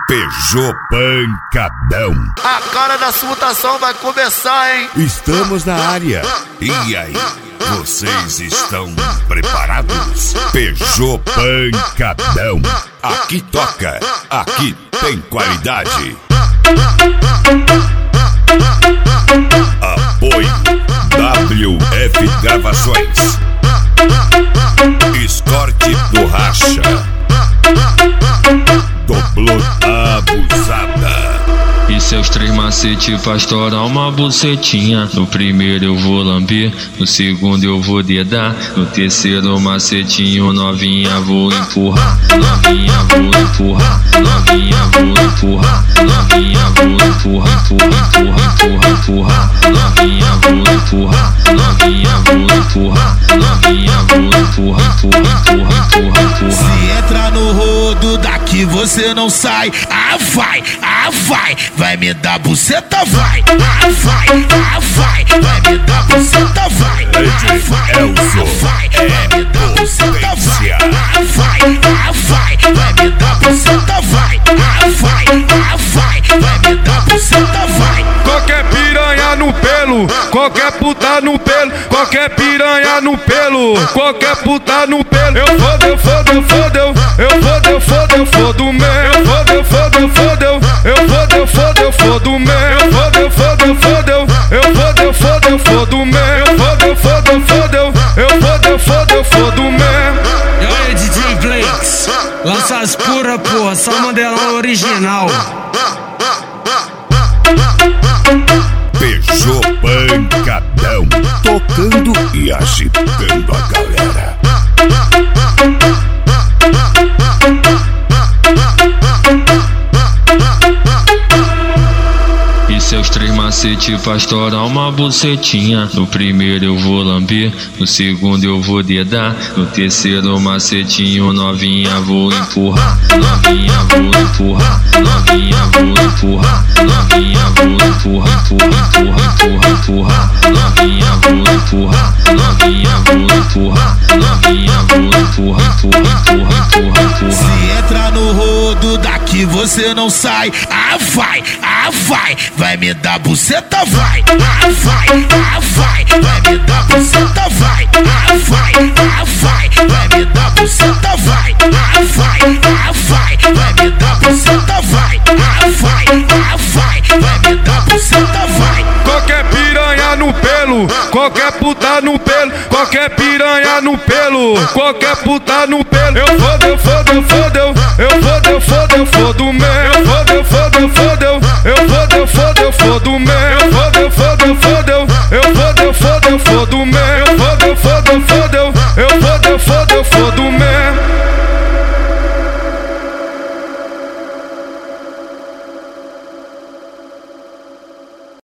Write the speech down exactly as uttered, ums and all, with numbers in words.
Peugeot Pancadão. A cara da mutação vai começar, hein? Estamos na área. E aí, vocês estão preparados? Peugeot Pancadão. Aqui toca, aqui tem qualidade. Apoio W F Gravações. Escorte Borracha. Doblô Abusada. E seus três macetes pra estourar uma bucetinha. No primeiro eu vou lamber, no segundo eu vou dedar, no terceiro macetinho novinha vou empurrar. Novinha vou empurrar, novinha vou empurrar, novinha vou empurrar, empurra, empurra, empurra, novinha vou empurrar, novinha vou empurrar, novinha vou empurrar, empurra, empurra, empurra. Se entra no rodo daqui você não sai. Ah vai, ah vai, vai me dar buceta, vai. Ah vai, ah vai, vai me dar buceta, vai. Ah vai, ah vai, vai me dar buceta, vai. Ah vai, ah vai, vai me dar buceta, vai. Ah vai, ah vai, vai me dar buceta, vai. Qualquer piranha no pelo, qualquer puta no pelo, qualquer piranha no pelo, qualquer puta no pelo. Eu fodo, eu fodo, eu fodo, eu fodo, eu fodo, eu fodo mesmo. Eu fodo, eu fodo, eu fodo, eu fodo, eu fodo, eu fodo mesmo. Eu fodo, eu fodo, eu fodo, eu fodo, eu fodo, eu fodo mesmo. Eu fodo, eu fodo, eu fodo, eu fodo, eu fodo, eu fodo mesmo. E aí, D J Blakes, lança as pura, porra, só modelão original. Peugeot Pancadão, tocando e agitando a galera. E seus três macetes pra estourar uma bucetinha. No primeiro eu vou lamber, no segundo eu vou dedar, no terceiro macetinho novinha vou empurrar. Novinha vou empurrar, novinha vou empurrar, novinha vou empurrar, empurra, empurra, empurra, novinha vou empurrar, novinha vou empurrar, novinha vou empurrar, empurra, empurra, empurra, empurra. Se entra no rodo daqui você não sai. Ah vai, ah vai, vai me dar buceta, vai. Ah vai, ah vai, vai me dar buceta, vai. Ah vai, ah vai, vai me dar buceta, vai. Ah vai, ah vai, vai me dar buceta, vai. Ah vai, ah vai, vai me dar buceta, vai. Qualquer piranha no pelo, qualquer puta no pelo, qualquer piranha no pelo, qualquer puta no pelo. Eu fodo, eu fodo, eu fodo, eu fodo, eu fodo, eu fodo mesmo. Eu fodo, eu fodo, eu fodo, eu fodo, eu fodo, eu fodo mesmo. Eu fodo, eu fodo, eu fodo, eu fodo, eu fodo, eu fodo mesmo. Eu fodo, eu fodo, eu fodo, eu fodo,